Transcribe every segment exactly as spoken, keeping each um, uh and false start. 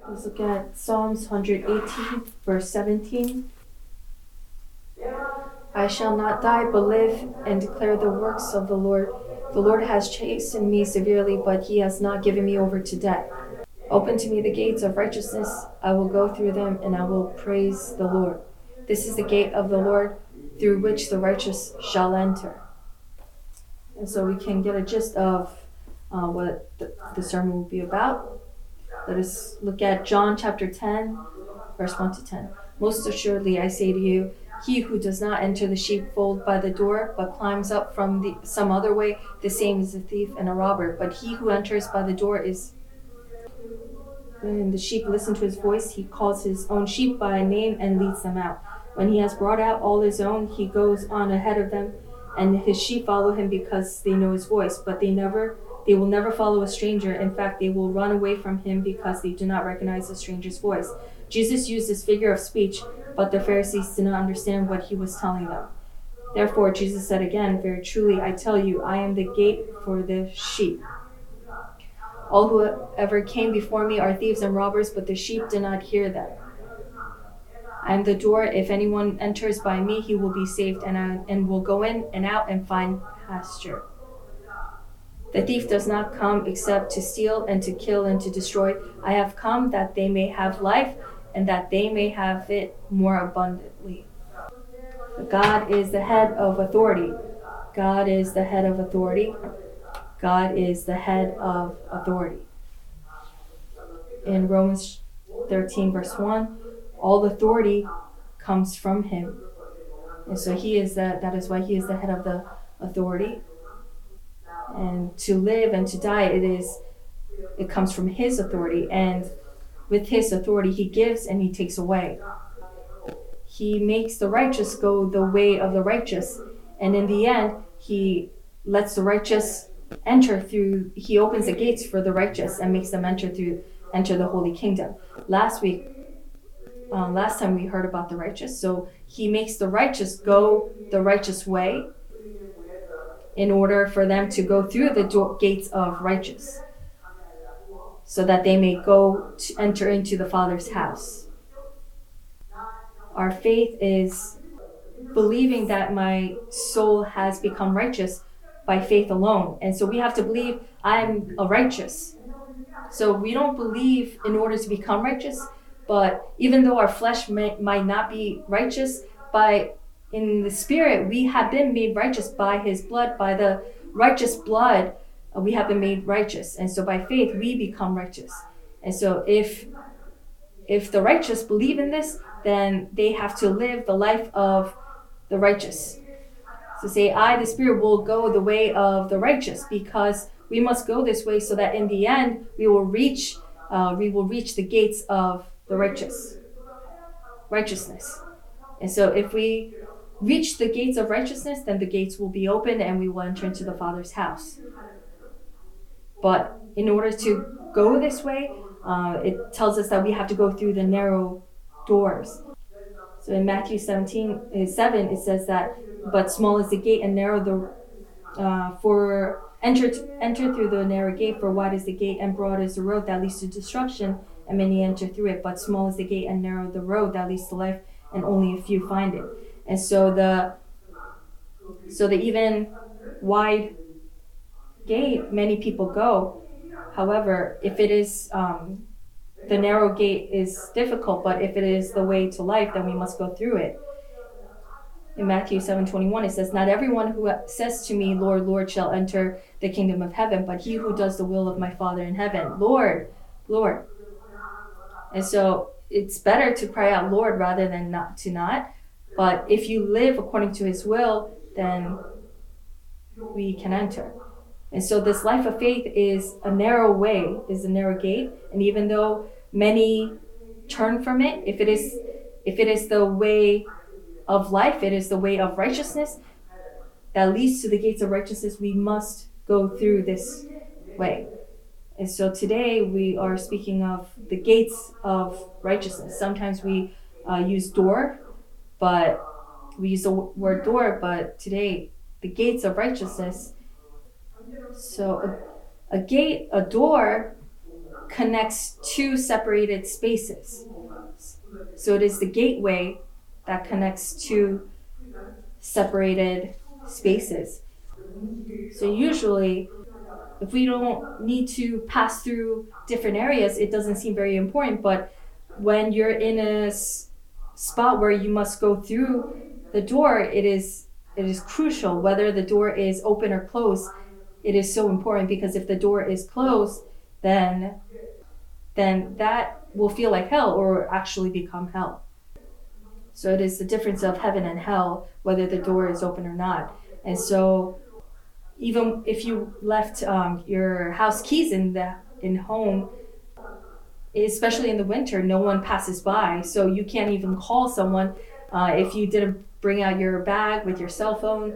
Let's look at Psalms one eighteen, verse seventeen. I shall not die, but live and declare the works of the Lord. The Lord has chastened me severely, but he has not given me over to death. Open to me the gates of righteousness. I will go through them, and I will praise the Lord. This is the gate of the Lord, through which the righteous shall enter. And so we can get a gist of uh, what the, the sermon will be about. Let us look at John chapter ten, verse one to ten. Most assuredly, I say to you, he who does not enter the sheepfold by the door, but climbs up from the, some other way, the same is a thief and a robber. But he who enters by the door is... When the sheep listen to his voice, he calls his own sheep by name and leads them out. When he has brought out all his own, he goes on ahead of them, and his sheep follow him because they know his voice. But they never, they will never follow a stranger. In fact, they will run away from him because they do not recognize the stranger's voice. Jesus used this figure of speech, but the Pharisees did not understand what he was telling them. Therefore, Jesus said again, very truly, I tell you, I am the gate for the sheep. All who ever came before me are thieves and robbers, but the sheep did not hear them. I am the door. If anyone enters by me, he will be saved, and, I, and will go in and out and find pasture. The thief does not come except to steal and to kill and to destroy. I have come that they may have life, and that they may have it more abundantly. God is the head of authority. God is the head of authority. God is the head of authority. In Romans thirteen, verse one, all authority comes from him. And so he is the, that is why he is the head of the authority. And to live and to die, it is, it comes from his authority. And with his authority, he gives and he takes away. He makes the righteous go the way of the righteous. And in the end, he lets the righteous enter through, he opens the gates for the righteous and makes them enter through, enter the holy kingdom. Last week, uh, last time we heard about the righteous. So he makes the righteous go the righteous way in order for them to go through the door, gates of righteous, so that they may go to enter into the Father's house. Our faith is believing that my soul has become righteous by faith alone. And so we have to believe I'm a righteous. So we don't believe in order to become righteous, but even though our flesh may, might not be righteous, by in the spirit, we have been made righteous by his blood, by the righteous blood, uh, we have been made righteous. And so by faith, we become righteous. And so if if the righteous believe in this, then they have to live the life of the righteous. So say, I, the Spirit, will go the way of the righteous, because we must go this way so that in the end we will reach, uh, we will reach the gates of the righteous, righteousness. And so if we reach the gates of righteousness, then the gates will be open and we will enter into the Father's house. But in order to go this way, uh, it tells us that we have to go through the narrow doors. So in Matthew seventeen, seven, it says that, but small is the gate and narrow the, uh, for enter, to, enter through the narrow gate, for wide is the gate and broad is the road that leads to destruction, and many enter through it. But small is the gate and narrow the road that leads to life, and only a few find it. And so the, so the even wide gate, many people go. However, if it is, um, the narrow gate is difficult, but if it is the way to life, then we must go through it. In Matthew seven twenty-one, it says, not everyone who says to me, Lord, Lord, shall enter the kingdom of heaven, but he who does the will of my Father in heaven. Lord, Lord. And so it's better to cry out, Lord, rather than not to not. But if you live according to his will, then we can enter. And so this life of faith is a narrow way, is a narrow gate. And even though many turn from it, if it is, if it is the way of life, it is the way of righteousness that leads to the gates of righteousness, we must go through this way. And so today we are speaking of the gates of righteousness. Sometimes we uh, use door, but we use the word door, but today the gates of righteousness. So a, a gate, a door connects two separated spaces. So it is the gateway that connects two separated spaces. So usually, if we don't need to pass through different areas, it doesn't seem very important. But when you're in a s- spot where you must go through the door, it is it is crucial whether the door is open or closed. It is so important, because if the door is closed, then then that will feel like hell or actually become hell. So it is the difference of heaven and hell, whether the door is open or not. And so even if you left um, your house keys in the in home, especially in the winter, no one passes by, so you can't even call someone uh, if you didn't bring out your bag with your cell phone.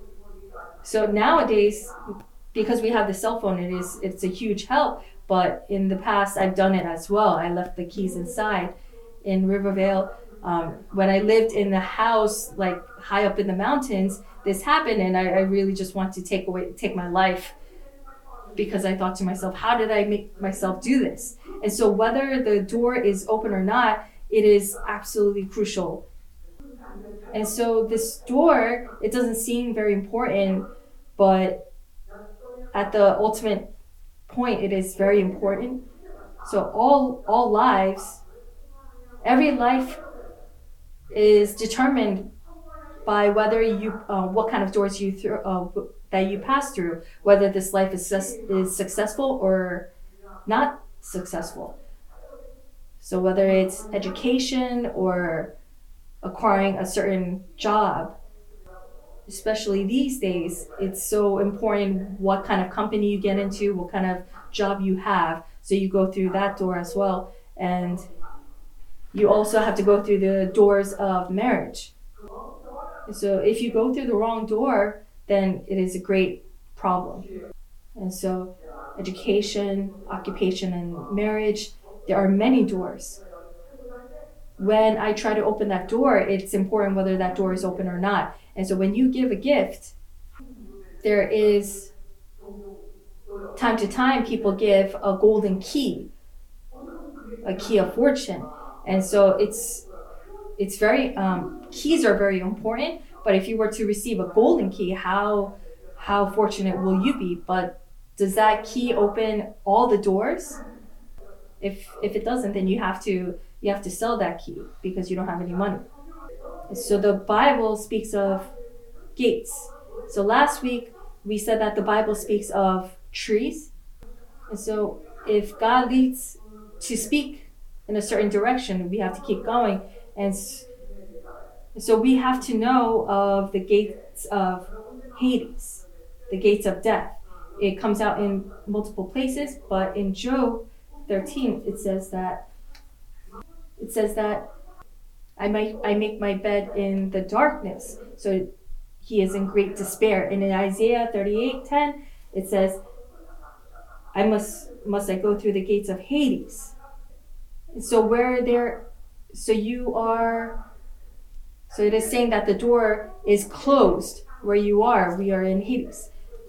So nowadays, because we have the cell phone, it is it's a huge help. But in the past, I've done it as well. I left the keys inside in Rivervale. Um, when I lived in the house like high up in the mountains, this happened, and I, I really just wanted to take away take my life, because I thought to myself, how did I make myself do this? And so whether the door is open or not, it is absolutely crucial. And so this door, it doesn't seem very important, but at the ultimate point, it is very important. So all all lives, every life is determined by whether you, uh, what kind of doors you through, uh, that you pass through, whether this life is is successful or not successful. So whether it's education or acquiring a certain job, especially these days, it's so important what kind of company you get into, what kind of job you have. So you go through that door as well. And you also have to go through the doors of marriage. So if you go through the wrong door, then it is a great problem. And so education, occupation, and marriage, there are many doors. When I try to open that door, it's important whether that door is open or not. And so when you give a gift, there is time to time people give a golden key, a key of fortune. And so it's it's very um, keys are very important. But if you were to receive a golden key, how how fortunate will you be? But does that key open all the doors? If if it doesn't, then you have to you have to sell that key because you don't have any money. So the Bible speaks of gates. So last week we said that the Bible speaks of trees. And so if God leads to speak in a certain direction, we have to keep going. And so we have to know of the gates of Hades, the gates of death. It comes out in multiple places, but in Job thirteen it says that it says that I might I make my bed in the darkness. So he is in great despair. And in Isaiah thirty-eight ten it says, I must must I go through the gates of Hades. So where there so you are so it is saying that the door is closed where you are. We are in Hades.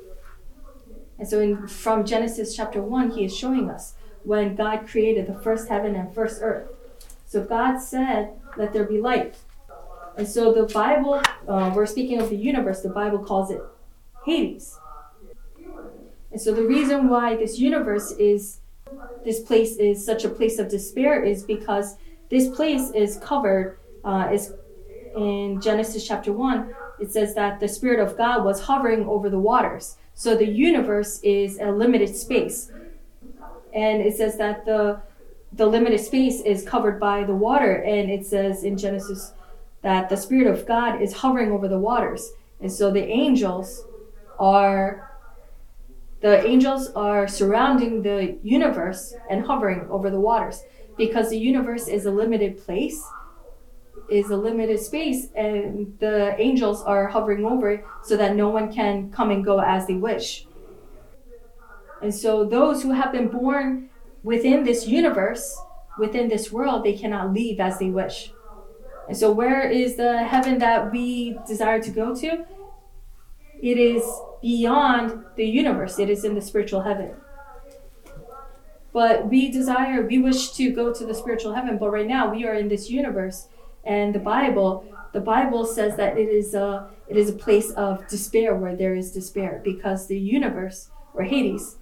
And so in, from Genesis chapter one, he is showing us when God created the first heaven and first earth. So God said, let there be light. And so the Bible, uh, we're speaking of the universe, the Bible calls it Hades. And so the reason why this universe is, this place is such a place of despair is because this place is covered, uh, is in Genesis chapter one, it says that the Spirit of God was hovering over the waters. So the universe is a limited space. And it says that the the limited space is covered by the water. And it says in Genesis that the Spirit of God is hovering over the waters. And so the angels are the angels are surrounding the universe and hovering over the waters, because the universe is a limited place, is a limited space, and the angels are hovering over it so that no one can come and go as they wish. And so those who have been born within this universe, within this world, they cannot leave as they wish. And so where is the heaven that we desire to go to? It is beyond the universe. It is in the spiritual heaven. But we desire, we wish to go to the spiritual heaven, but right now we are in this universe, and the Bible, the Bible says that it is a, it is a place of despair where there is despair, because the universe, or Hades,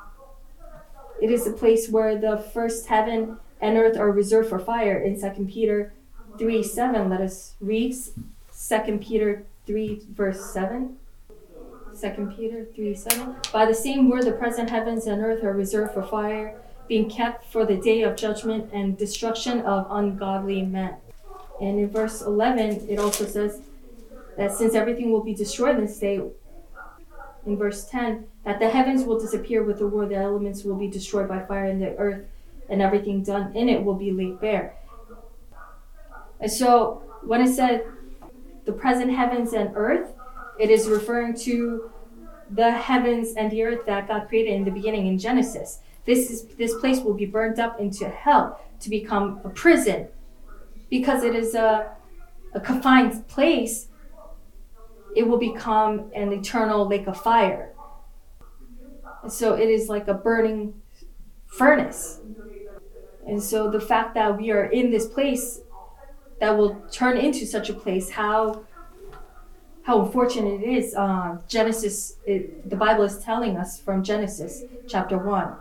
it is a place where the first heaven and earth are reserved for fire. In Second Peter three seven, let us read Second Peter three verse seven. Second Peter three seven. By the same word, the present heavens and earth are reserved for fire, being kept for the day of judgment and destruction of ungodly men. And in verse eleven, it also says that since everything will be destroyed in this day, in verse ten, that the heavens will disappear with the war, the elements will be destroyed by fire, and the earth and everything done in it will be laid bare. And so when it said the present heavens and earth, it is referring to the heavens and the earth that God created in the beginning in Genesis. This is this place will be burned up into hell to become a prison, because it is a, a confined place. It will become an eternal lake of fire. And so it is like a burning furnace. And so the fact that we are in this place that will turn into such a place, how how unfortunate it is. Uh, Genesis, it, the Bible is telling us from Genesis chapter one.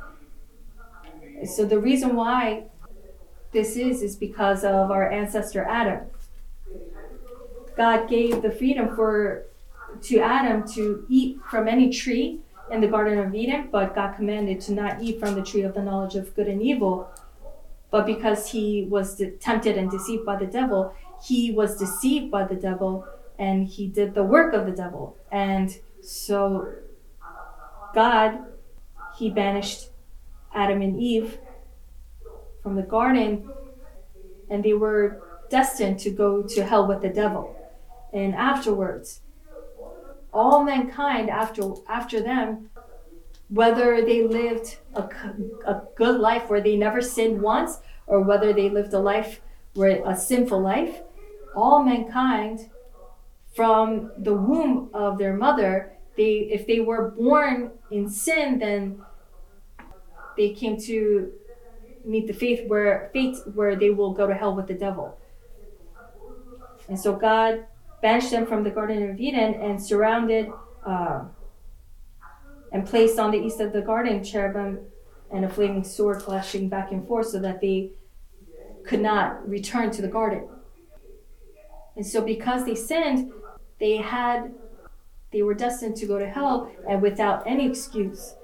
So the reason why this is, is because of our ancestor Adam. God gave the freedom for to Adam to eat from any tree in the Garden of Eden, but God commanded to not eat from the tree of the knowledge of good and evil. But because he was de- tempted and deceived by the devil, he was deceived by the devil, and he did the work of the devil. And so God, he banished Adam and Eve from the garden, and they were destined to go to hell with the devil. And afterwards, all mankind after after them, whether they lived a, a good life where they never sinned once, or whether they lived a life where a sinful life, all mankind from the womb of their mother, they if they were born in sin, then they came to meet the fate where fate where they will go to hell with the devil. And so God banished them from the Garden of Eden and surrounded uh, and placed on the east of the garden cherubim and a flaming sword flashing back and forth, so that they could not return to the garden. And so because they sinned, they had they were destined to go to hell, and without any excuse.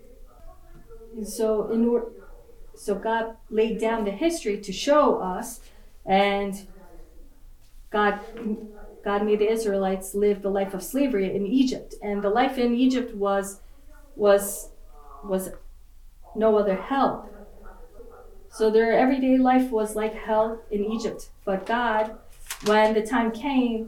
And so in order so God laid down the history to show us, and God God made the Israelites live the life of slavery in Egypt. And the life in Egypt was was was no other hell. So their everyday life was like hell in Egypt. But God, when the time came,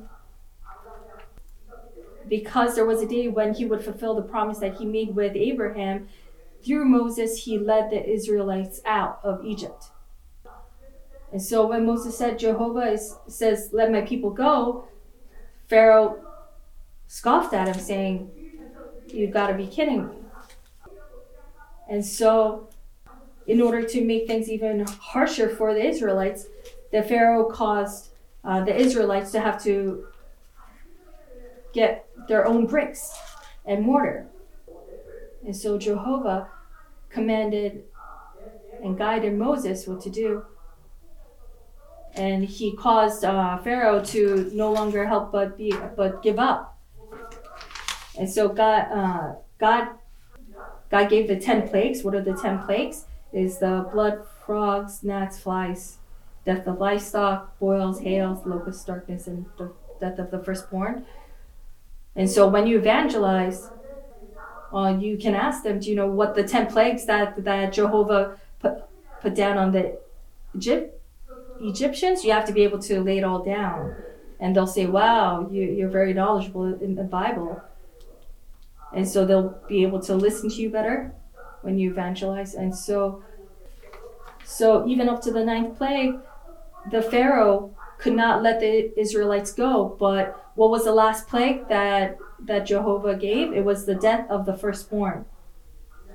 because there was a day when he would fulfill the promise that he made with Abraham, through Moses, he led the Israelites out of Egypt. And so when Moses said, Jehovah is, says, let my people go, Pharaoh scoffed at him, saying, you've got to be kidding me. And so in order to make things even harsher for the Israelites, the Pharaoh caused uh, the Israelites to have to get their own bricks and mortar. And so Jehovah commanded and guided Moses what to do. And he caused uh, Pharaoh to no longer help but be but give up. And so God, uh, God, God gave the ten plagues. What are the ten plagues? Is the blood, frogs, gnats, flies, death of livestock, boils, hails, locusts, darkness, and the death of the firstborn. And so when you evangelize, uh, you can ask them, do you know what the ten plagues that that Jehovah put put down on the Egypt? Egyptians? You have to be able to lay it all down. And they'll say, wow, you, you're very knowledgeable in the Bible. And so they'll be able to listen to you better when you evangelize. And so, so even up to the ninth plague, the Pharaoh could not let the Israelites go. But what was the last plague that, that Jehovah gave? It was the death of the firstborn.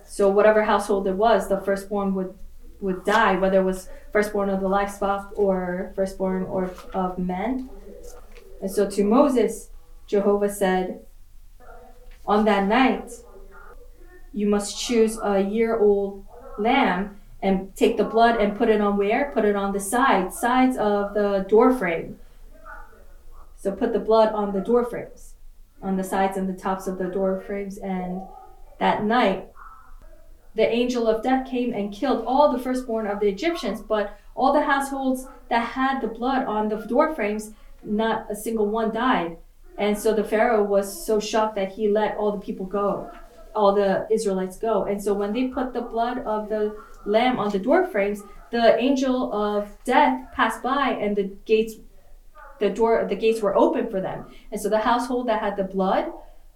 So whatever household it was, the firstborn would would die, whether it was firstborn of the livestock or firstborn or of men. And so to Moses, Jehovah said, on that night, you must choose a year-old lamb and take the blood and put it on where? Put it on the sides, sides of the door frame. So put the blood on the door frames, on the sides and the tops of the door frames. And that night, the angel of death came and killed all the firstborn of the Egyptians, but all the households that had the blood on the door frames, not a single one died. And so the Pharaoh was so shocked that he let all the people go, all the Israelites go. And so when they put the blood of the lamb on the door frames, the angel of death passed by and the gates, the door, the gates were open for them. And so the household that had the blood,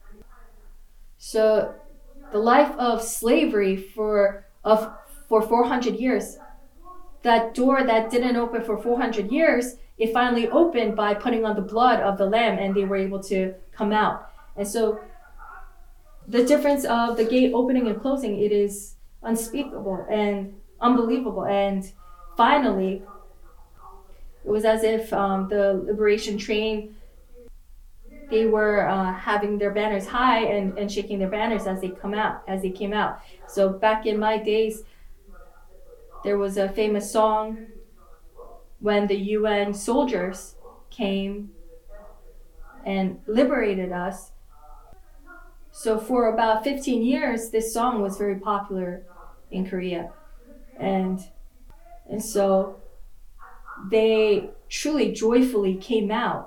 so the life of slavery for of for four hundred years, that door that didn't open for four hundred years, it finally opened by putting on the blood of the lamb, and they were able to come out. And so the difference of the gate opening and closing, it is unspeakable and unbelievable. And finally, it was as if um, the liberation train, they were uh, having their banners high and, and shaking their banners as they come out, as they came out. So back in my days, there was a famous song when the U N soldiers came and liberated us. So for about fifteen years, this song was very popular in Korea. And, and so they truly joyfully came out.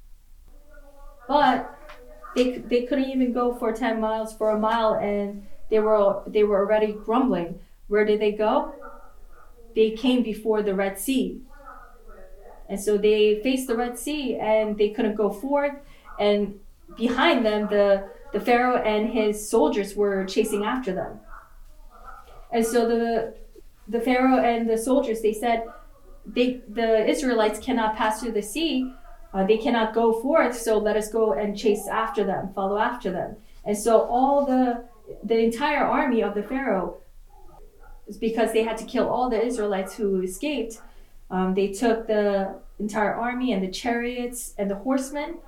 But they they couldn't even go for ten miles, for a mile, and they were they were already grumbling. Where did they go? They came before the Red Sea. And so they faced the Red Sea and they couldn't go forth. And behind them, the, the Pharaoh and his soldiers were chasing after them. And so the the Pharaoh and the soldiers, they said, they the Israelites cannot pass through the sea. Uh, they cannot go forth, so let us go and chase after them, follow after them. And so all the the entire army of the Pharaoh, is because they had to kill all the Israelites who escaped. Um, they took the entire army and the chariots and the horsemen.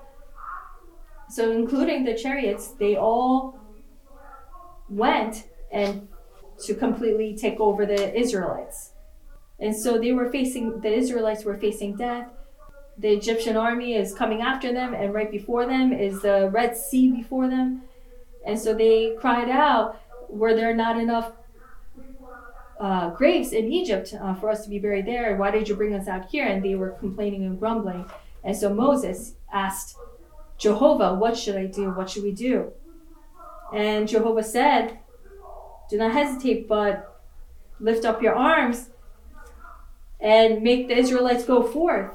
So including the chariots, they all went and to completely take over the Israelites. And so they were facing, the Israelites were facing death. The Egyptian army is coming after them, and right before them is the Red Sea before them. And so they cried out, were there not enough uh, graves in Egypt uh, for us to be buried there? Why did you bring us out here? And they were complaining and grumbling. And so Moses asked Jehovah, what should I do? What should we do? And Jehovah said, do not hesitate, but lift up your arms and make the Israelites go forth.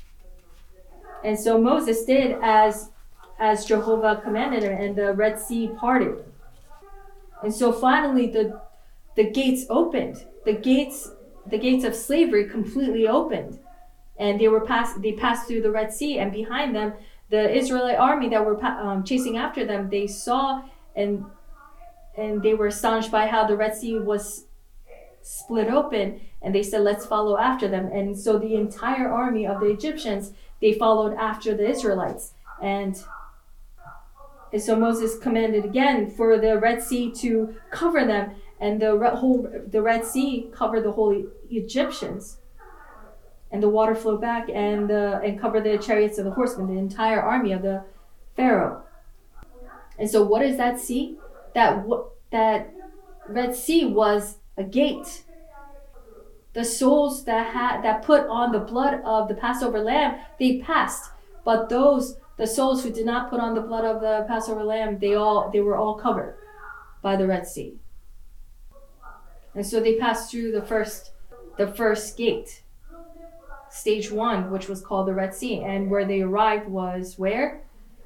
And so Moses did as as Jehovah commanded him, and the Red Sea parted. And so finally the the gates opened. The gates the gates of slavery completely opened. And they were passed they passed through the Red Sea, and behind them the Israelite army that were um, chasing after them, they saw and and they were astonished by how the Red Sea was split open, and they said, let's follow after them. And so the entire army of the Egyptians, they followed after the Israelites. And, and so Moses commanded again for the Red Sea to cover them, and the whole the Red Sea covered the whole Egyptians. And the water flowed back and uh, and covered the chariots of the horsemen, the entire army of the Pharaoh. And so what is that sea? That that Red Sea was a gate. The souls that had that put on the blood of the Passover lamb, they passed. But those the souls who did not put on the blood of the Passover lamb, they all they were all covered by the Red Sea. And so they passed through the first the first gate, stage one, which was called the Red Sea. And where they arrived was where?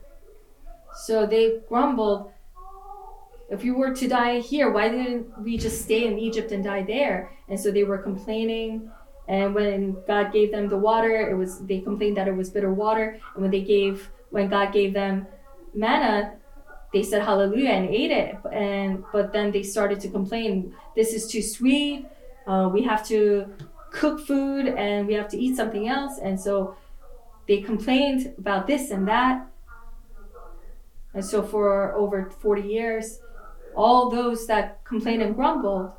So they grumbled, if you were to die here, why didn't we just stay in Egypt and die there? And so they were complaining. And when God gave them the water, it was they complained that it was bitter water. And when they gave, when God gave them manna, they said hallelujah and ate it. And but then they started to complain, this is too sweet. Uh, we have to cook food and we have to eat something else. And so they complained about this and that. And so for over forty years, all those that complained and grumbled,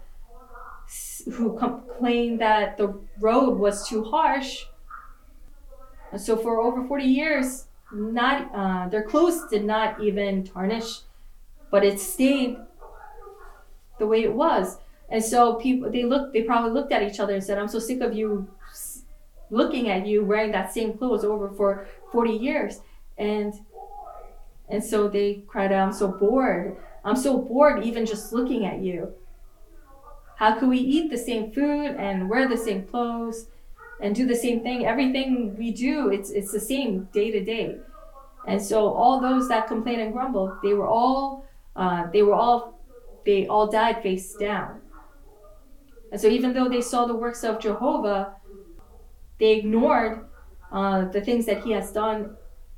who complained that the road was too harsh, and so for over forty years, not uh, their clothes did not even tarnish, but it stayed the way it was. And so people, they looked, they probably looked at each other and said, I'm so sick of you looking at you wearing that same clothes over for forty years. And and so they cried out, I'm so bored. I'm so bored even just looking at you. How could we eat the same food and wear the same clothes and do the same thing? Everything we do, it's it's the same day to day. And so all those that complained and grumbled, they were all, uh, they were all, they all died face down. And so even though they saw the works of Jehovah, they ignored uh, the things that he has done.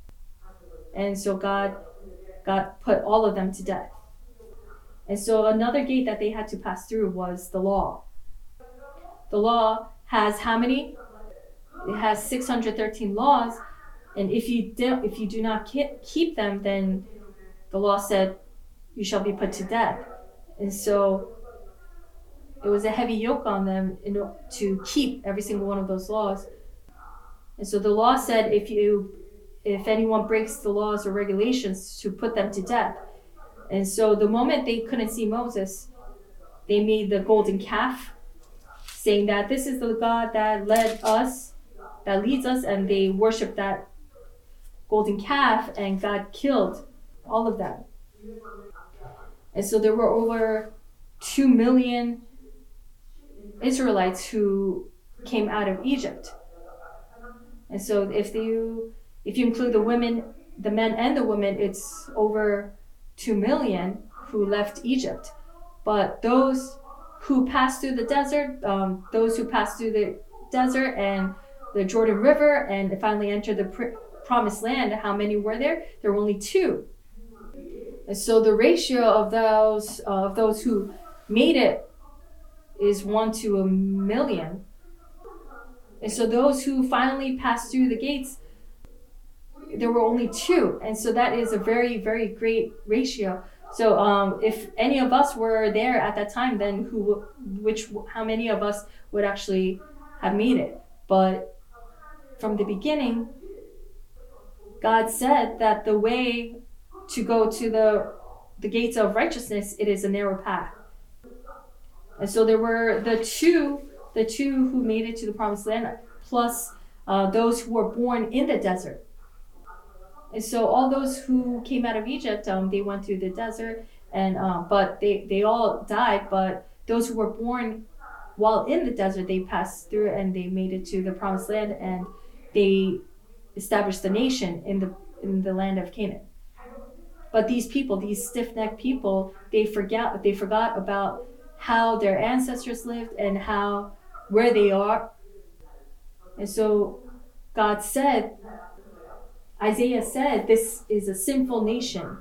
And so God, God put all of them to death. And so another gate that they had to pass through was the law. The law has how many? It has six hundred thirteen laws. And if you do, if you do not keep them, then the law said you shall be put to death. And so it was a heavy yoke on them in, to keep every single one of those laws. And so the law said if you, if anyone breaks the laws or regulations, to put them to death. And so the moment they couldn't see Moses, they made the golden calf, saying that this is the God that led us, that leads us, and they worshiped that golden calf, and God killed all of them. And so there were over two million Israelites who came out of Egypt. And so if you if you include the women, the men and the women, it's over two million who left Egypt. But those who passed through the desert, um, those who passed through the desert and the Jordan River and finally entered the pr- promised land, how many were there? There were only two. And so the ratio of those uh, of those who made it is one to a million. And so those who finally passed through the gates, there were only two. And so that is a very, very great ratio. So um, if any of us were there at that time, then who, which, how many of us would actually have made it? But from the beginning, God said that the way to go to the the gates of righteousness, it is a narrow path. And so there were the two, the two who made it to the promised land, plus uh, those who were born in the desert. And so all those who came out of Egypt, um, they went through the desert, and um, but they, they all died. But those who were born while in the desert, they passed through and they made it to the promised land, and they established the nation in the in the land of Canaan. But these people, these stiff-necked people, they forgot they forgot about how their ancestors lived and how where they are. And so God said, Isaiah said, this is a sinful nation.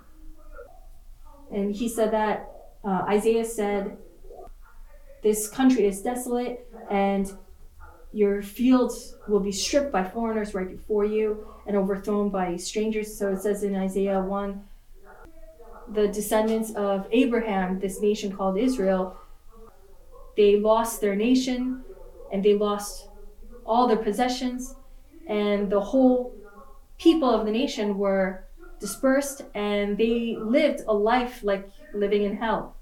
And he said that, uh, Isaiah said, this country is desolate and your fields will be stripped by foreigners right before you and overthrown by strangers. So it says in Isaiah one, the descendants of Abraham, this nation called Israel, they lost their nation and they lost all their possessions, and the whole people of the nation were dispersed and they lived a life like living in hell.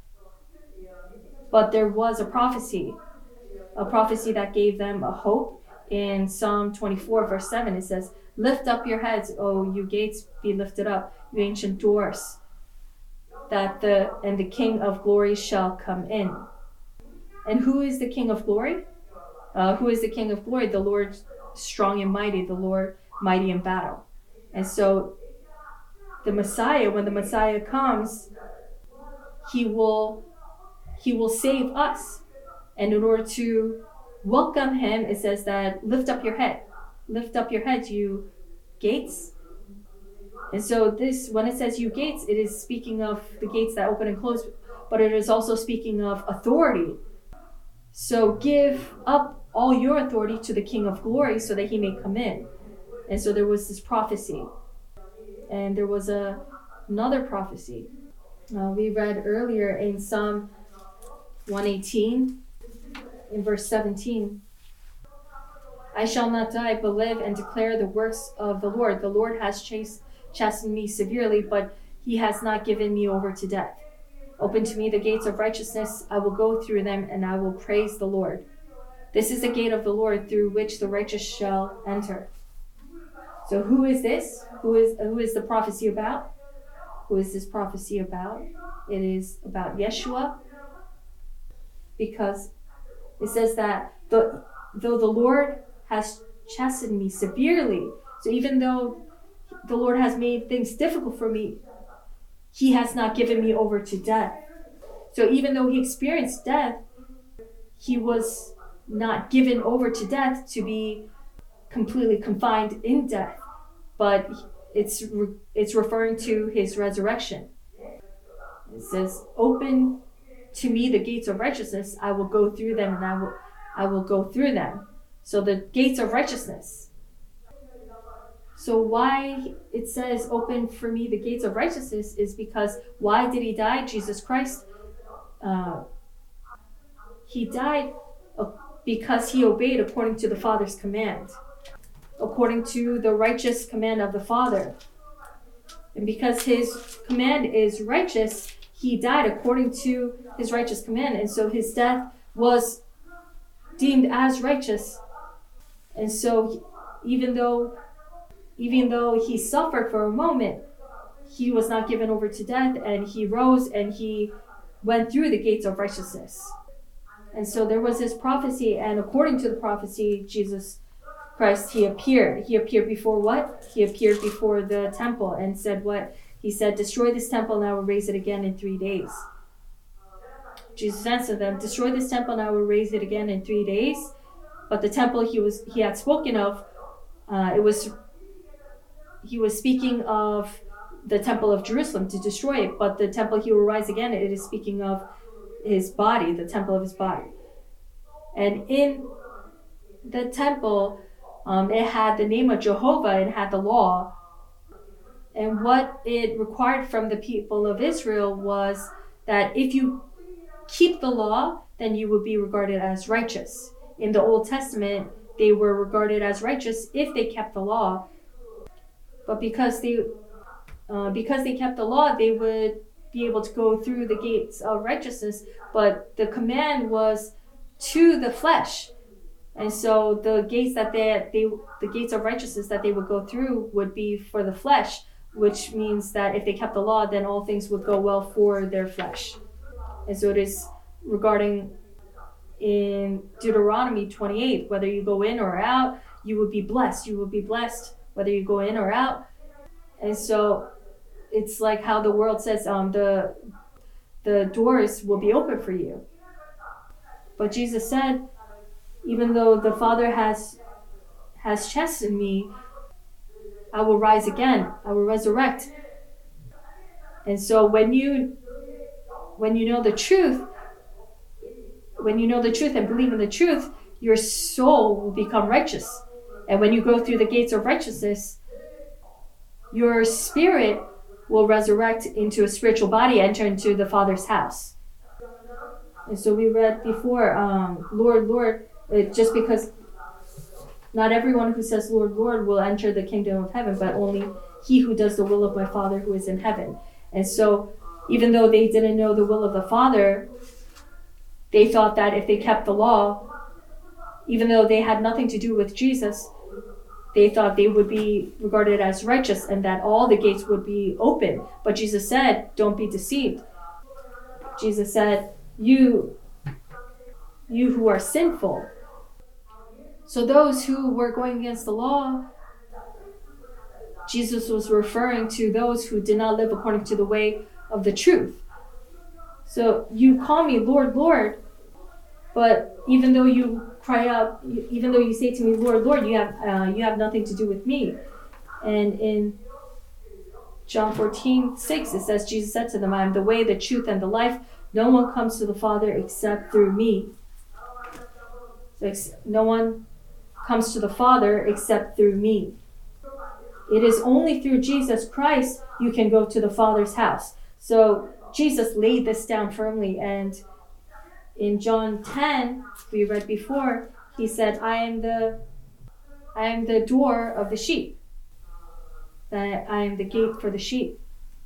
But there was a prophecy, a prophecy that gave them a hope. In Psalm twenty-four, verse seven, it says, "Lift up your heads, O you gates, be lifted up, you ancient doors, that the and the King of glory shall come in." And who is the King of glory? Uh, who is the King of glory? The Lord strong and mighty, the Lord mighty in battle. And so the Messiah, when the Messiah comes, he will he will save us. And in order to welcome him, it says that lift up your head. Lift up your heads, you gates, And so this, when it says you gates, it is speaking of the gates that open and close, but it is also speaking of authority. So give up all your authority to the King of Glory so that he may come in. And so there was this prophecy. And there was a, another prophecy. Uh, we read earlier in Psalm one eighteen, in verse seventeen. I shall not die, but live and declare the works of the Lord. The Lord has chased, chastened me severely, but he has not given me over to death. Open to me the gates of righteousness. I will go through them, and I will praise the Lord. This is the gate of the Lord through which the righteous shall enter. So who is this? Who is who is the prophecy about? Who is this prophecy about? It is about Yeshua, because it says that the, though the Lord has chastened me severely, so even though the Lord has made things difficult for me, he has not given me over to death. So even though he experienced death, he was not given over to death to be completely confined in death, but it's re- it's referring to his resurrection. It says, open to me the gates of righteousness, I will go through them, and I will I will go through them. So the gates of righteousness. So why it says open for me the gates of righteousness is because why did he die? Jesus Christ, uh, he died because he obeyed according to the Father's command, according to the righteous command of the Father. And because his command is righteous, he died according to his righteous command. And so his death was deemed as righteous. And so even though even though he suffered for a moment, he was not given over to death, and he rose and he went through the gates of righteousness. And so there was this prophecy, and according to the prophecy, Jesus Christ, he appeared. He appeared before what? He appeared before the temple and said what? He said, destroy this temple and I will raise it again in three days. Jesus answered them, destroy this temple and I will raise it again in three days. But the temple he was he had spoken of, uh, it was he was speaking of the temple of Jerusalem to destroy it. But the temple he will rise again, it is speaking of his body, the temple of his body. And in the temple, um, it had the name of Jehovah, it had the law. And what it required from the people of Israel was that if you keep the law, then you would be regarded as righteous. In the Old Testament, they were regarded as righteous if they kept the law. But because they, uh, because they kept the law, they would be able to go through the gates of righteousness. But the command was to the flesh. And so the gates that they, they the gates of righteousness that they would go through would be for the flesh, which means that if they kept the law, then all things would go well for their flesh. And so it is regarding in Deuteronomy twenty-eight, whether you go in or out, you will be blessed. You will be blessed whether you go in or out. And so it's like how the world says um, the the doors will be open for you. But Jesus said, even though the Father has has chastened me, I will rise again. I will resurrect. And so when you when you know the truth, when you know the truth and believe in the truth, your soul will become righteous. And when you go through the gates of righteousness, your spirit will resurrect into a spiritual body, enter into the Father's house. And so we read before, um, Lord, Lord, it, just because not everyone who says, Lord, Lord, will enter the kingdom of heaven, but only he who does the will of my Father who is in heaven. And so even though they didn't know the will of the Father, they thought that if they kept the law, even though they had nothing to do with Jesus, they thought they would be regarded as righteous and that all the gates would be open. But Jesus said, don't be deceived. Jesus said, you, you who are sinful. So those who were going against the law, Jesus was referring to those who did not live according to the way of the truth. So you call me Lord, Lord, but even though you cry out, even though you say to me, Lord, Lord, you have uh, you have nothing to do with me. And in John fourteen six, it says, Jesus said to them, I am the way, the truth, and the life. No one comes to the Father except through me. So no one comes to the Father except through me. It is only through Jesus Christ you can go to the Father's house. So Jesus laid this down firmly. And in John ten, we read before, he said, I am the, I am the door of the sheep. That I am the gate for the sheep.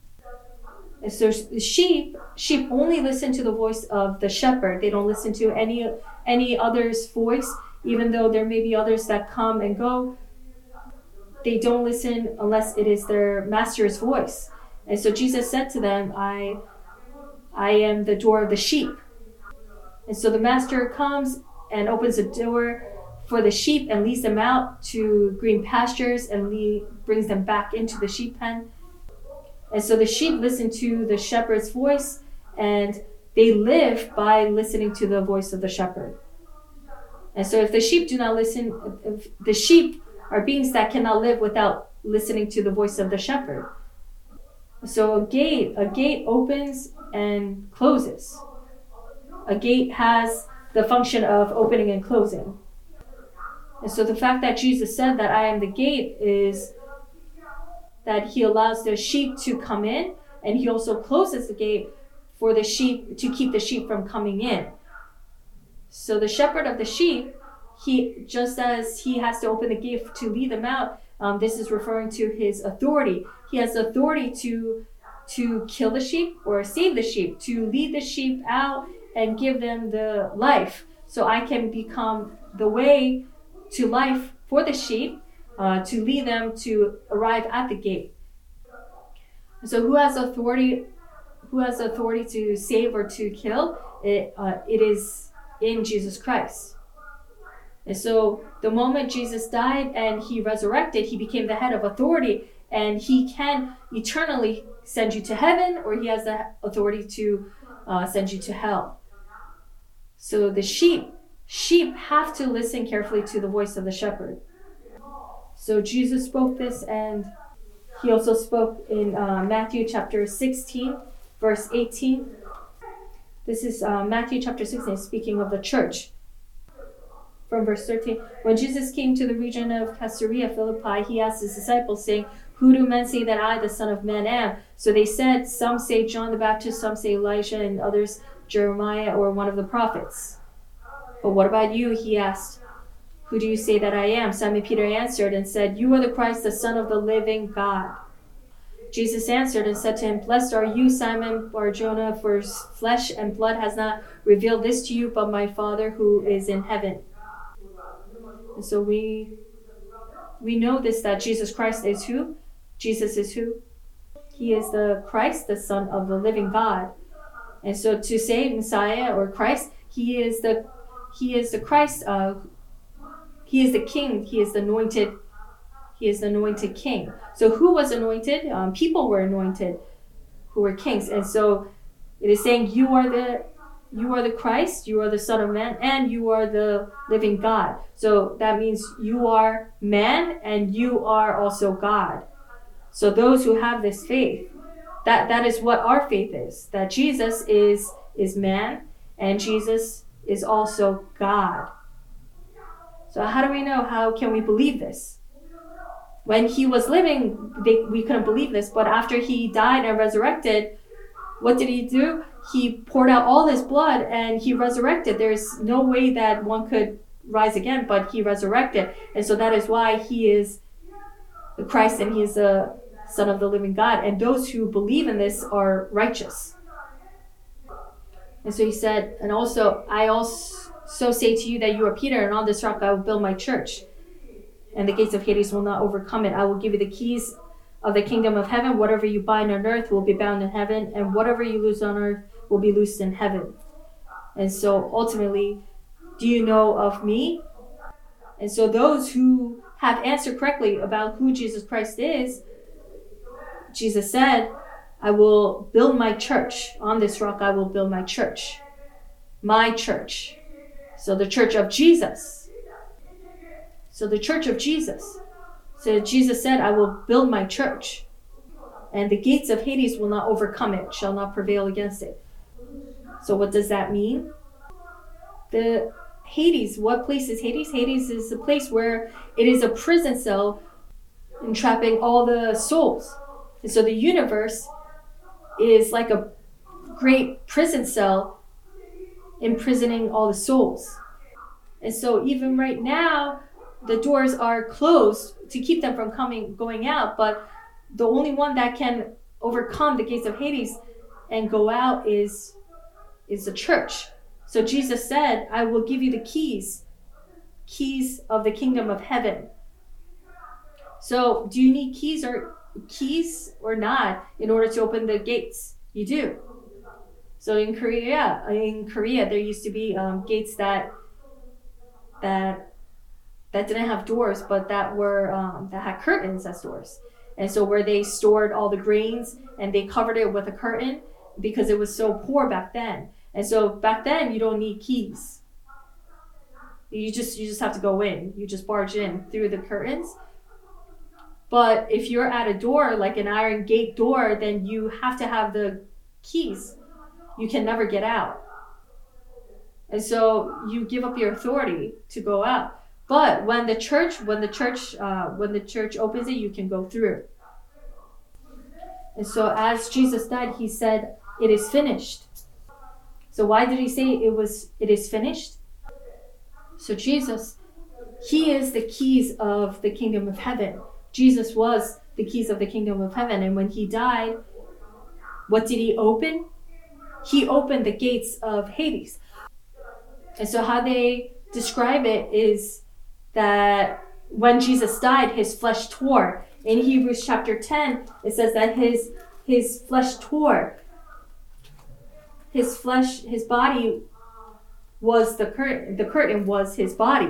And so the sheep, sheep only listen to the voice of the shepherd. They don't listen to any any other's voice, even though there may be others that come and go. They don't listen unless it is their master's voice. And so Jesus said to them, I, I am the door of the sheep. And so the master comes and opens the door for the sheep and leads them out to green pastures and lead, brings them back into the sheep pen. And so the sheep listen to the shepherd's voice, and they live by listening to the voice of the shepherd. And so if the sheep do not listen, if the sheep are beings that cannot live without listening to the voice of the shepherd. So a gate, a gate opens and closes. A gate has the function of opening and closing. And so the fact that Jesus said that I am the gate is that he allows the sheep to come in, and he also closes the gate for the sheep to keep the sheep from coming in. So the shepherd of the sheep, he just as he has to open the gate to lead them out, um, this is referring to his authority. He has authority to to kill the sheep or save the sheep, to lead the sheep out and give them the life. So I can become the way to life for the sheep, uh, to lead them to arrive at the gate. So who has authority? Who has authority to save or to kill? It uh, it is in Jesus Christ. And so the moment Jesus died and he resurrected, he became the head of authority, and he can eternally send you to heaven, or he has the authority to uh, send you to hell. So the sheep, sheep have to listen carefully to the voice of the shepherd. So Jesus spoke this, and he also spoke in uh, Matthew chapter sixteen, verse eighteen. This is uh, Matthew chapter sixteen, speaking of the church. From verse thirteen, when Jesus came to the region of Caesarea Philippi, he asked his disciples, saying, who do men say that I, the Son of Man, am? So they said, some say John the Baptist, some say Elijah, and others Jeremiah or one of the prophets. But what about you? He asked. Who do you say that I am? Simon Peter answered and said, you are the Christ, the Son of the living God. Jesus answered and said to him, blessed are you, Simon Bar-Jonah, for flesh and blood has not revealed this to you, but my Father who is in heaven. And so we we know this, that Jesus Christ is who? Jesus is who? He is the Christ, the Son of the living God. And so to say Messiah or Christ, he is the he is the Christ. Uh, he is the King. He is the anointed. He is the anointed King. So who was anointed? Um, people were anointed, who were kings. And so it is saying, you are the you are the Christ. You are the Son of Man, and you are the living God. So that means you are man, and you are also God. So those who have this faith, that that is what our faith is. That Jesus is is man, and Jesus is also God. So how do we know? How can we believe this? When he was living, they, we couldn't believe this. But after he died and resurrected, what did he do? He poured out all his blood and he resurrected. There's no way that one could rise again, but he resurrected. And so that is why he is the Christ, and he is the Son of the living God. And those who believe in this are righteous. And so he said, and also, I also say to you that you are Peter, and on this rock I will build my church, and the gates of Hades will not overcome it. I will give you the keys of the kingdom of heaven. Whatever you bind on earth will be bound in heaven, and whatever you loose on earth will be loosed in heaven. And so ultimately, do you know of me? And so those who have answered correctly about who Jesus Christ is, Jesus said, I will build my church. On this rock I will build my church. My church. So the church of Jesus. So the church of Jesus. So Jesus said, I will build my church. and the gates of Hades will not overcome it, shall not prevail against it. So what does that mean? The Hades, what place is Hades? Hades is a place where it is a prison cell entrapping all the souls. And so the universe is like a great prison cell imprisoning all the souls. And so even right now, the doors are closed to keep them from coming, going out, but the only one that can overcome the gates of Hades and go out is, is the church. So Jesus said, I will give you the keys, keys of the kingdom of heaven. So do you need keys or keys or not in order to open the gates? You do. So in Korea, in Korea, there used to be um, gates that that that didn't have doors, but that were um, that had curtains as doors. And so where they stored all the grains and they covered it with a curtain because it was so poor back then. And so back then you don't need keys. You just you just have to go in. You just barge in through the curtains. But if you're at a door, like an iron gate door, then you have to have the keys. You can never get out. And so you give up your authority to go out. But when the church, when the church, uh, when the church opens it, you can go through. And so as Jesus died, he said, "It is finished." So why did he say it was? It is finished. So Jesus, he is the keys of the kingdom of heaven. Jesus was the keys of the kingdom of heaven. And when he died, what did he open? He opened the gates of Hades. And so how they describe it is that when Jesus died, his flesh tore. In Hebrews chapter ten, it says that his his flesh tore. His flesh, his body was the curtain. The curtain was his body.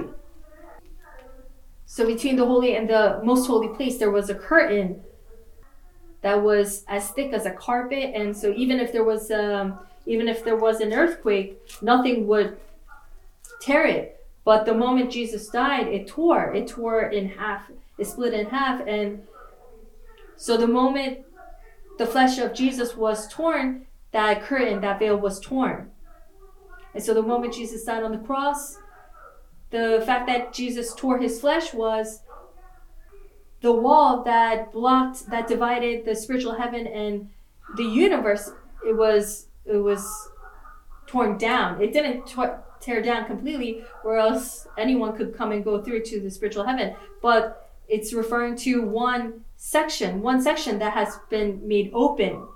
So between the holy and the most holy place, there was a curtain that was as thick as a carpet. And so even if there was um, even if there was an earthquake, nothing would tear it. But the moment Jesus died, it tore. It tore in half. It split in half. And so the moment the flesh of Jesus was torn, that curtain, that veil was torn. And so the moment Jesus died on the cross, the fact that Jesus tore his flesh was the wall that blocked, that divided the spiritual heaven and the universe. It was, it was torn down. It didn't t- tear down completely, or else anyone could come and go through to the spiritual heaven. But it's referring to one section, one section that has been made open.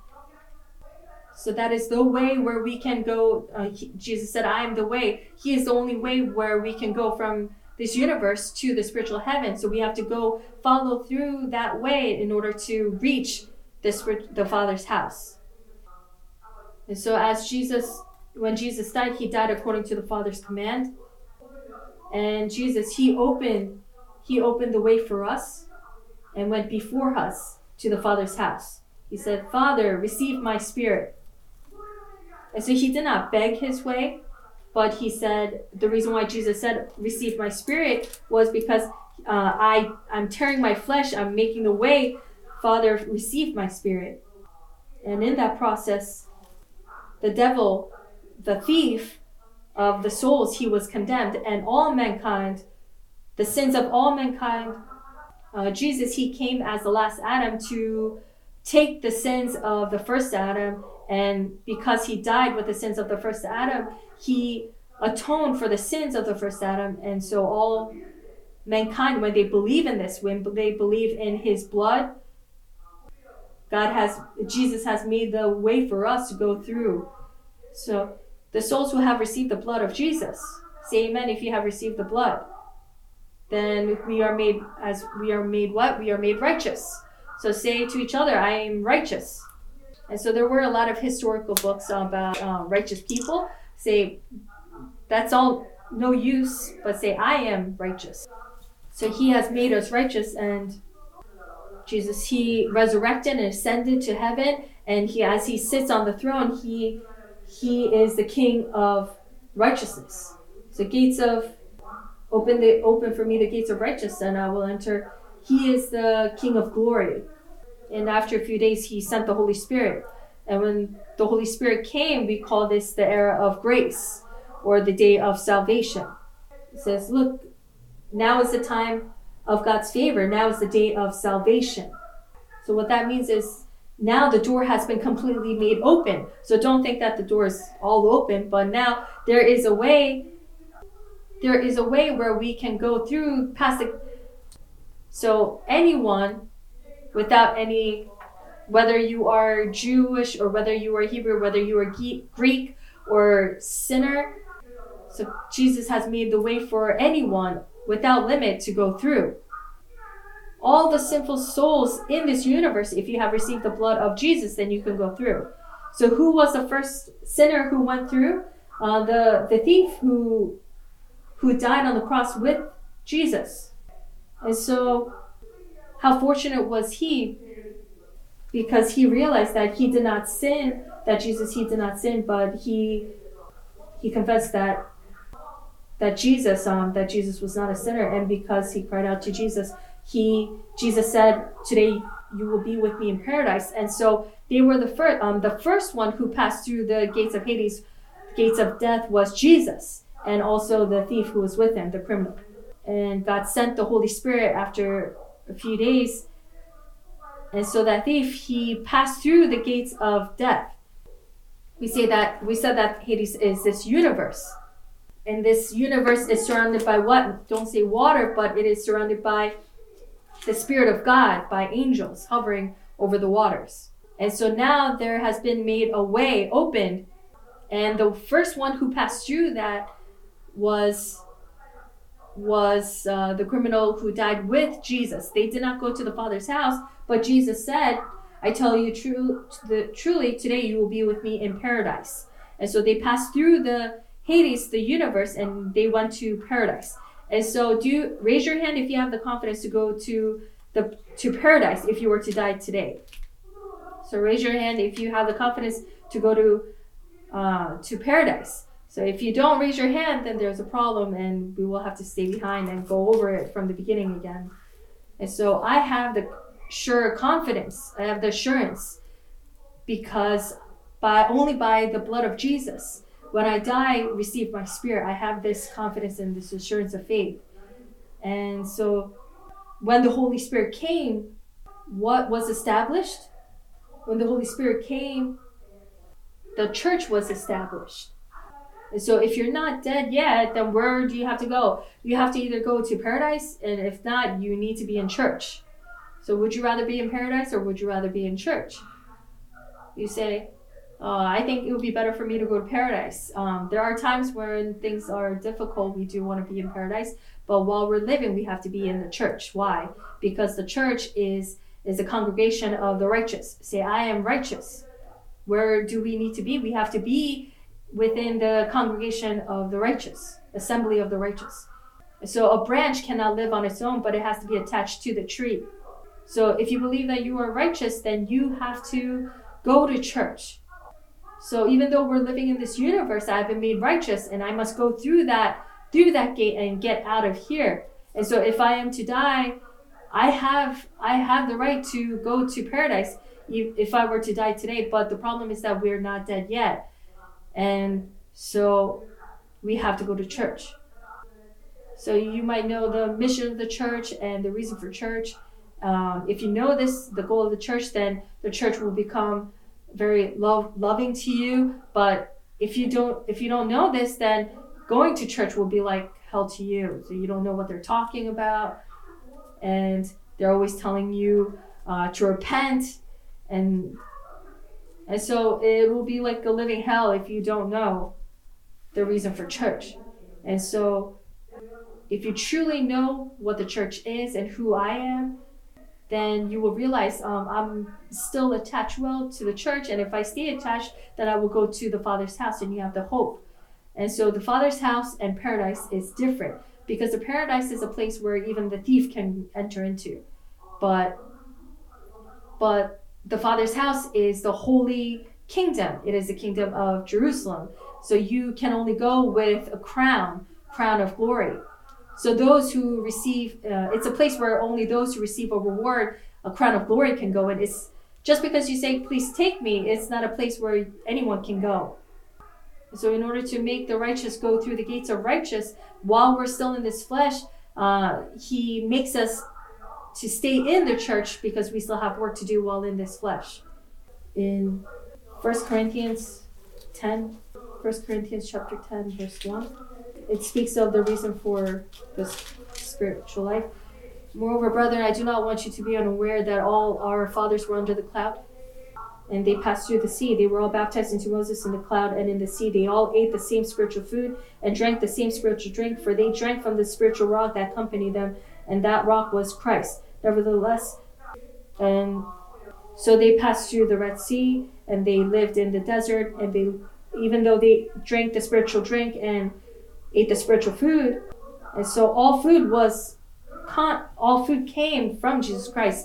So that is the way where we can go. Uh, he, Jesus said, I am the way. He is the only way where we can go from this universe to the spiritual heaven. So we have to go follow through that way in order to reach the, the Father's house. And so as Jesus, when Jesus died, he died according to the Father's command. And Jesus, he opened, he opened the way for us and went before us to the Father's house. He said, Father, receive my spirit. And so he did not beg his way, but he said, the reason why Jesus said, receive my spirit, was because uh, I, I'm tearing my flesh, I'm making the way. Father, receive my spirit. And in that process, the devil, the thief of the souls, he was condemned, and all mankind, the sins of all mankind, uh, Jesus, he came as the last Adam to take the sins of the first Adam. And because he died with the sins of the first Adam, he atoned for the sins of the first Adam. And so all mankind, when they believe in this, when they believe in his blood, God has, Jesus has made the way for us to go through. So the souls who have received the blood of Jesus, say amen if you have received the blood. Then we are made, as we are made what? We are made righteous. So say to each other, I am righteous. And so there were a lot of historical books about um, righteous people. Say, that's all no use, but say, I am righteous. So he has made us righteous, and Jesus, he resurrected and ascended to heaven. And he, as he sits on the throne, he, he is the King of righteousness. So gates of, open the open for me the gates of righteousness, and I will enter. He is the King of glory. And after a few days, he sent the Holy Spirit. And when the Holy Spirit came, we call this the era of grace, or the day of salvation. It says, look, now is the time of God's favor. Now is the day of salvation. So what that means is now the door has been completely made open. So don't think that the door is all open, but now there is a way, there is a way where we can go through past the, so anyone without any, whether you are Jewish or whether you are Hebrew, whether you are Greek or sinner, so Jesus has made the way for anyone without limit to go through. All the sinful souls in this universe, if you have received the blood of Jesus, then you can go through. So who was the first sinner who went through? Uh, the, the thief who, who died on the cross with Jesus. And so how fortunate was he? Because he realized that he did not sin, that Jesus, he did not sin, but he he confessed that that Jesus, um, that Jesus was not a sinner. And because he cried out to Jesus, he Jesus said, today you will be with me in paradise. And so they were the first, um, the first one who passed through the gates of Hades, gates of death, was Jesus, and also the thief who was with him, the criminal. And God sent the Holy Spirit after a few days. And so that thief, he passed through the gates of death. We say that, we said that Hades is this universe. And this universe is surrounded by what? Don't say water, but it is surrounded by the Spirit of God, by angels hovering over the waters. And so now there has been made a way opened. And the first one who passed through that was was uh, the criminal who died with Jesus. They did not go to the Father's house, but Jesus said, I tell you true, the, truly, today you will be with me in paradise. And so they passed through the Hades, the universe, and they went to paradise. And so do you, raise your hand if you have the confidence to go to the to paradise if you were to die today. So raise your hand if you have the confidence to go to uh, to paradise. So if you don't raise your hand, then there's a problem and we will have to stay behind and go over it from the beginning again. And so I have the sure confidence, I have the assurance, because by only by the blood of Jesus, when I die, receive my spirit, I have this confidence and this assurance of faith. And so when the Holy Spirit came, what was established? When the Holy Spirit came, the church was established. And so if you're not dead yet, then where do you have to go? You have to either go to paradise, and if not, you need to be in church. So would you rather be in paradise or would you rather be in church? You say, oh, I think it would be better for me to go to paradise. Um, there are times when things are difficult. We do want to be in paradise. But while we're living, we have to be in the church. Why? Because the church is, is a congregation of the righteous. Say, I am righteous. Where do we need to be? We have to be within the congregation of the righteous, assembly of the righteous. So a branch cannot live on its own, but it has to be attached to the tree. So if you believe that you are righteous, then you have to go to church. So even though we're living in this universe, I've been made righteous, and I must go through that through that gate and get out of here. And so if I am to die, I have I have the right to go to paradise if I were to die today. But the problem is that we're not dead yet. And so we have to go to church. So you might know the mission of the church and the reason for church. Um, if you know this, the goal of the church, then the church will become very love, loving to you. But if you don't, if you don't know this, then going to church will be like hell to you. So you don't know what they're talking about, and they're always telling you uh, to repent, and and so it will be like a living hell if you don't know the reason for church. And so if you truly know what the church is and who I am, then you will realize um, I'm still attached well to the church. And if I stay attached, then I will go to the Father's house, and you have the hope. And so the Father's house and paradise is different, because the paradise is a place where even the thief can enter into. But, but the Father's house is the holy kingdom. It is the kingdom of Jerusalem. So you can only go with a crown, crown of glory. So those who receive, uh, it's a place where only those who receive a reward a crown of glory can go in. It's just because you say, please take me, it's not a place where anyone can go. So in order to make the righteous go through the gates of righteous, while we're still in this flesh, uh, he makes us to stay in the church because we still have work to do while in this flesh. In First Corinthians ten, First Corinthians chapter ten, verse one, it speaks of the reason for this spiritual life. Moreover, brethren, I do not want you to be unaware that all our fathers were under the cloud, and they passed through the sea. They were all baptized into Moses in the cloud and in the sea. They all ate the same spiritual food and drank the same spiritual drink, for they drank from the spiritual rock that accompanied them, and that rock was Christ. Nevertheless, and so they passed through the Red Sea, and they lived in the desert, and they, even though they drank the spiritual drink and ate the spiritual food, and so all food was, all food came from Jesus Christ.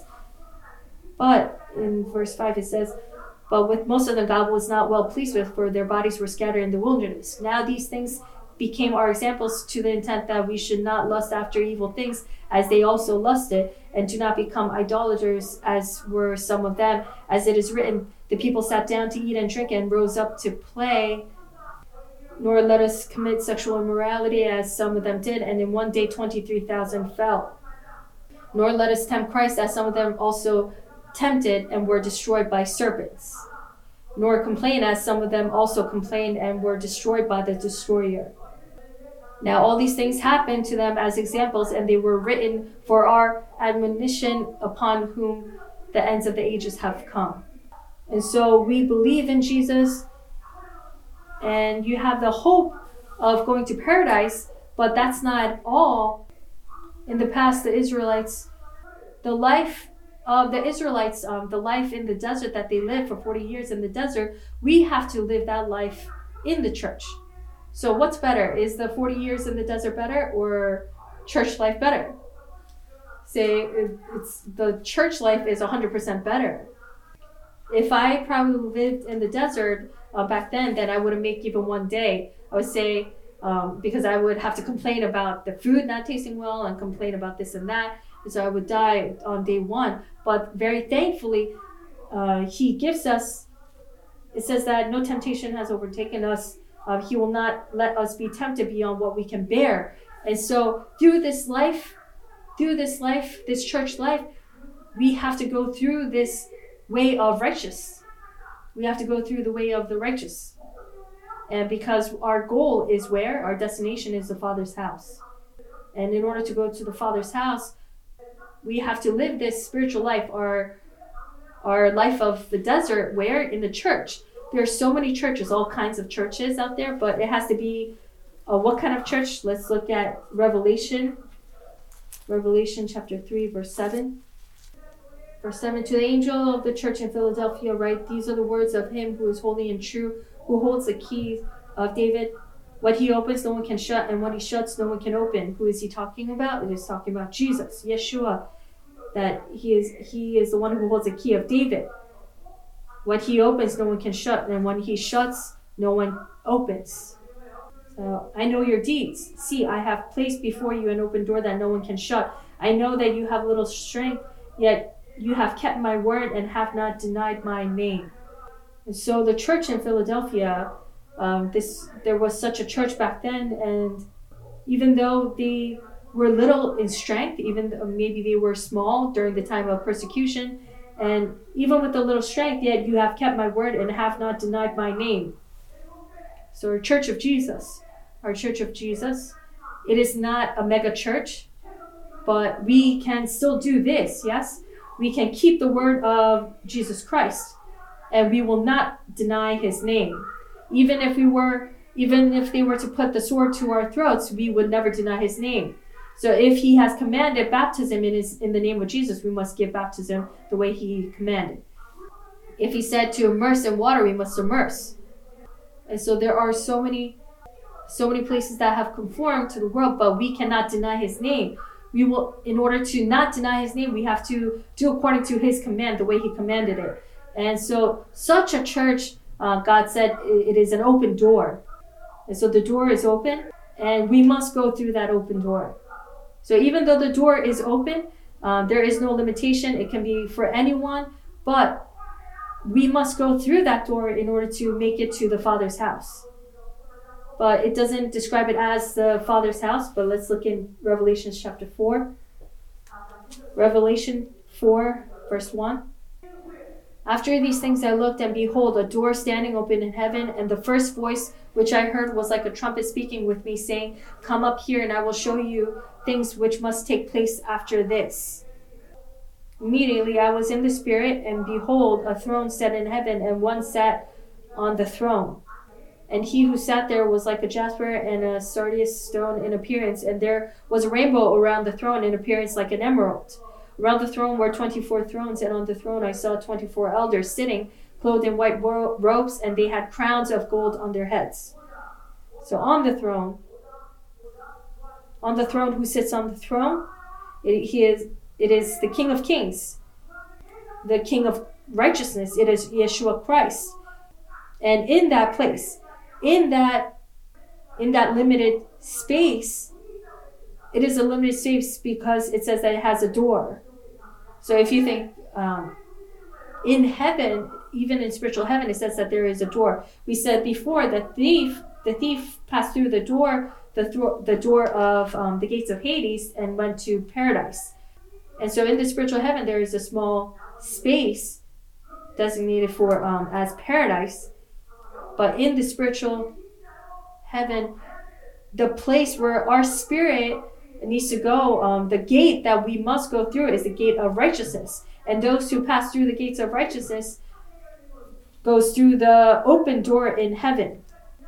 But in verse five it says, but with most of them God was not well pleased with, for their bodies were scattered in the wilderness. Now these things became our examples, to the intent that we should not lust after evil things as they also lusted, and do not become idolaters as were some of them. As it is written, the people sat down to eat and drink and rose up to play. Nor let us commit sexual immorality as some of them did, and in one day twenty-three thousand fell. Nor let us tempt Christ as some of them also tempted and were destroyed by serpents. Nor complain as some of them also complained and were destroyed by the destroyer. Now all these things happened to them as examples, and they were written for our admonition, upon whom the ends of the ages have come. And so we believe in Jesus, and you have the hope of going to paradise, but that's not all. In the past, the Israelites, the life of the Israelites, um, the life in the desert that they lived for forty years in the desert, we have to live that life in the church. So what's better? Is the forty years in the desert better, or church life better? Say it's the church life is one hundred percent better. If I probably lived in the desert uh, back then, then I wouldn't make even one day. I would say, um, because I would have to complain about the food not tasting well and complain about this and that. And so I would die on day one. But very thankfully, uh, he gives us, it says that no temptation has overtaken us. Uh, he will not let us be tempted beyond what we can bear. And so through this life, through this life, this church life, we have to go through this way of righteous. We have to go through the way of the righteous. And because our goal is where? Our destination is the Father's house. And in order to go to the Father's house, we have to live this spiritual life, our, our life of the desert, where? In the church. There are so many churches, all kinds of churches out there, but it has to be uh, what kind of church? Let's look at Revelation. Revelation chapter three, verse seven. Verse seven, to the angel of the church in Philadelphia write, these are the words of him who is holy and true, who holds the keys of David. What he opens, no one can shut, and what he shuts, no one can open. Who is he talking about? It is talking about Jesus, Yeshua, that he is he is the one who holds the key of David. What he opens, no one can shut, and when he shuts, no one opens. So I know your deeds. See, I have placed before you an open door that no one can shut. I know that you have little strength, yet you have kept my word and have not denied my name. And so the church in Philadelphia, um, this there was such a church back then, and even though they were little in strength, even though maybe they were small during the time of persecution, and even with the little strength, yet you have kept my word and have not denied my name. So our Church of Jesus, our Church of Jesus, it is not a mega church, but we can still do this, yes? We can keep the word of Jesus Christ, and we will not deny his name. Even if we were, even if they were to put the sword to our throats, we would never deny his name. So if he has commanded baptism in his in the name of Jesus, we must give baptism the way he commanded. If he said to immerse in water, we must immerse. And so there are so many, so many places that have conformed to the world, but we cannot deny his name. We will, in order to not deny his name, we have to do according to his command, the way he commanded it. And so such a church, uh, God said, it is an open door. And so the door is open, and we must go through that open door. So even though the door is open, Um, there is no limitation. It can be for anyone, but we must go through that door in order to make it to the Father's house. But it doesn't describe it as the Father's house, but let's look in Revelation chapter four. Revelation four, verse one. After these things I looked, and behold, a door standing open in heaven, and the first voice which I heard was like a trumpet speaking with me, saying, Come up here, and I will show you things which must take place after this. Immediately I was in the Spirit, and behold, a throne set in heaven, and one sat on the throne. And he who sat there was like a jasper and a sardius stone in appearance, and there was a rainbow around the throne in appearance like an emerald. Around the throne were twenty-four thrones, and on the throne I saw twenty-four elders sitting, clothed in white ro- robes, and they had crowns of gold on their heads. So on the throne, on the throne who sits on the throne, it, he is, it is the King of Kings, the King of righteousness. It is Yeshua Christ. And in that place, in that, in that limited space, it is a limited space because it says that it has a door. So if you think um, in heaven, even in spiritual heaven, it says that there is a door. We said before that thief, the thief passed through the door, the, th- the door of um, the gates of Hades, and went to paradise. And so in the spiritual heaven, there is a small space designated for um, as paradise. But in the spiritual heaven, the place where our spirit needs to go, um, the gate that we must go through is the gate of righteousness. And those who pass through the gates of righteousness goes through the open door in heaven.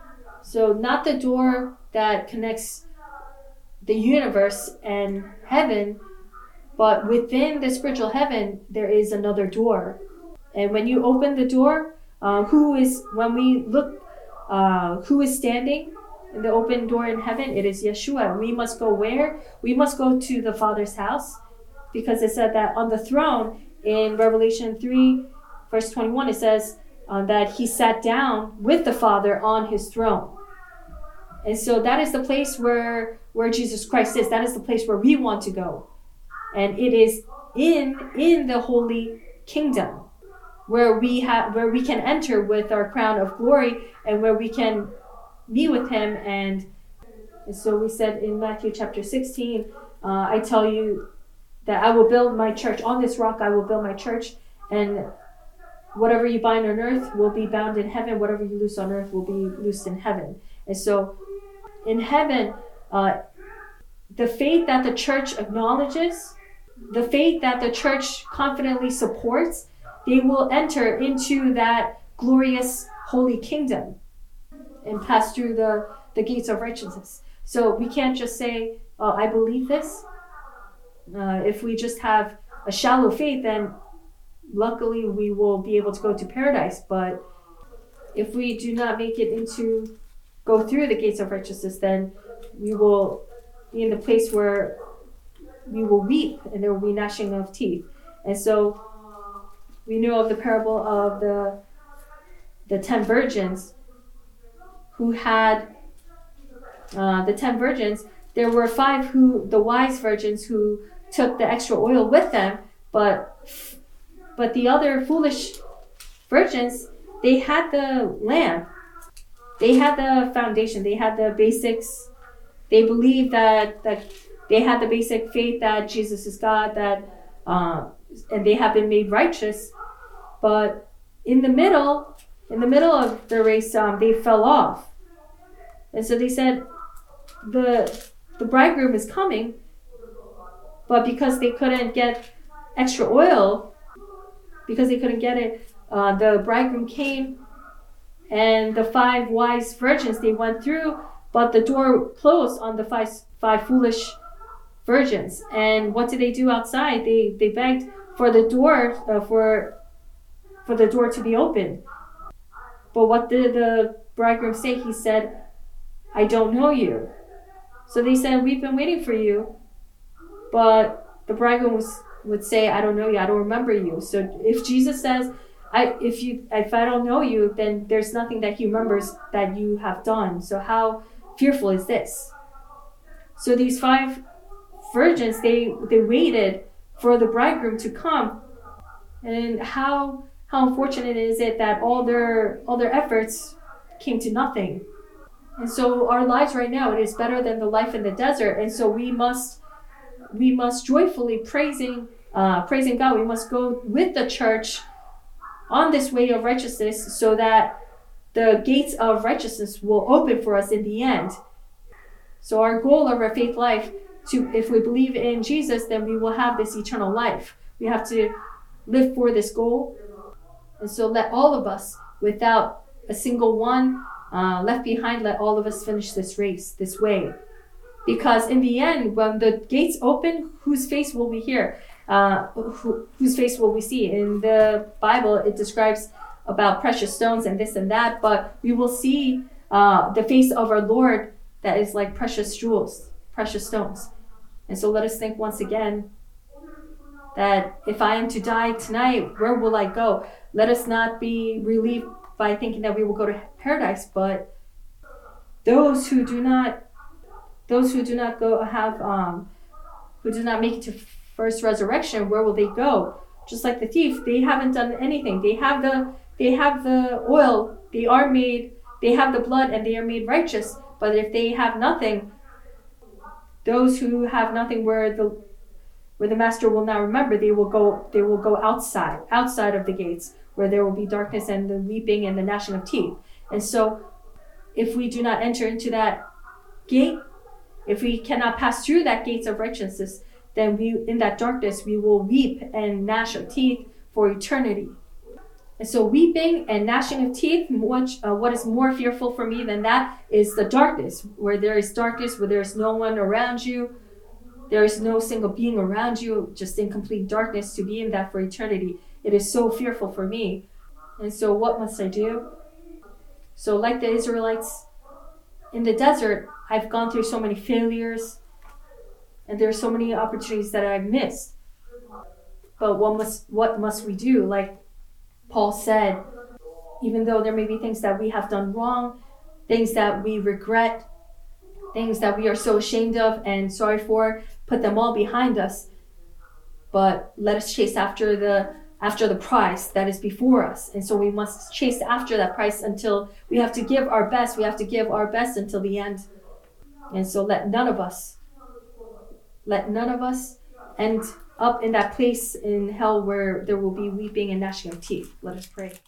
So not the door that connects the universe and heaven, but within the spiritual heaven, there is another door. And when you open the door, uh, who is, when we look, uh, who is standing in the open door in heaven? It is Yeshua. We must go where? We must go to the Father's house, because it said that on the throne in Revelation three, verse twenty-one, it says uh, that he sat down with the Father on his throne. And so that is the place where, where Jesus Christ is. That is the place where we want to go. And it is in, in the holy kingdom where we have, where we can enter with our crown of glory, and where we can be with him. And, and so we said in Matthew chapter sixteen, uh, I tell you that I will build my church. On this rock I will build my church, and whatever you bind on earth will be bound in heaven. Whatever you loose on earth will be loosed in heaven. And so in heaven, uh, the faith that the church acknowledges, the faith that the church confidently supports, they will enter into that glorious holy kingdom and pass through the, the gates of righteousness. So we can't just say, oh, I believe this. Uh, if we just have a shallow faith, then luckily we will be able to go to paradise. But if we do not make it into, go through the gates of righteousness, then we will be in the place where we will weep, and there will be gnashing of teeth. And so we know of the parable of the the ten virgins who had uh, the ten virgins. There were five who, the wise virgins, who took the extra oil with them, but but the other foolish virgins, they had the lamp, they had the foundation, they had the basics. They believed that that they had the basic faith that Jesus is God, that uh, and they have been made righteous. But in the middle, in the middle of the race, um, they fell off. And so they said, the the bridegroom is coming, but because they couldn't get extra oil, because they couldn't get it, uh, the bridegroom came, and the five wise virgins, they went through, but the door closed on the five five foolish virgins. And what did they do outside? They they begged for the door uh, for for the door to be opened. But what did the bridegroom say? He said, I don't know you. So they said, we've been waiting for you. But the bridegroom was, would say, I don't know you, I don't remember you. So if Jesus says, I if you if I don't know you, then there's nothing that he remembers that you have done. So how fearful is this? So these five virgins, they they waited for the bridegroom to come. And how how unfortunate is it that all their all their efforts came to nothing. And so our lives right now, it is better than the life in the desert. And so we must we must joyfully praising uh, praising God. We must go with the church on this way of righteousness, so that the gates of righteousness will open for us in the end. So our goal of our faith life, to if we believe in Jesus, then we will have this eternal life. We have to live for this goal. And so let all of us, without a single one uh, left behind, let all of us finish this race, this way. Because in the end, when the gates open, whose face will we hear? Uh, who, whose face will we see? In the Bible, it describes about precious stones and this and that, but we will see uh, the face of our Lord that is like precious jewels, precious stones. And so let us think once again that if I am to die tonight, where will I go? Let us not be relieved by thinking that we will go to paradise, but those who do not, those who do not go have, um, who do not make it to first resurrection, where will they go? Just like the thief, they haven't done anything. They have the, they have the oil. They are made. They have the blood, and they are made righteous. But if they have nothing, those who have nothing, where the where the master will not remember, they will go they will go outside, outside of the gates, where there will be darkness and the weeping and the gnashing of teeth. And so if we do not enter into that gate, if we cannot pass through that gates of righteousness, then we in that darkness we will weep and gnash of teeth for eternity. And so weeping and gnashing of teeth, much, uh, what is more fearful for me than that is the darkness, where there is darkness, where there is no one around you. There is no single being around you, just in complete darkness, to be in that for eternity. It is so fearful for me. And so what must I do? So like the Israelites in the desert, I've gone through so many failures, and there are so many opportunities that I've missed. But what must what must we do? Like Paul said, even though there may be things that we have done wrong, things that we regret, things that we are so ashamed of and sorry for, put them all behind us. But let us chase after the after the prize that is before us. And so we must chase after that prize until we have to give our best. We have to give our best until the end. And so let none of us, let none of us end up in that place in hell where there will be weeping and gnashing of teeth. Let us pray.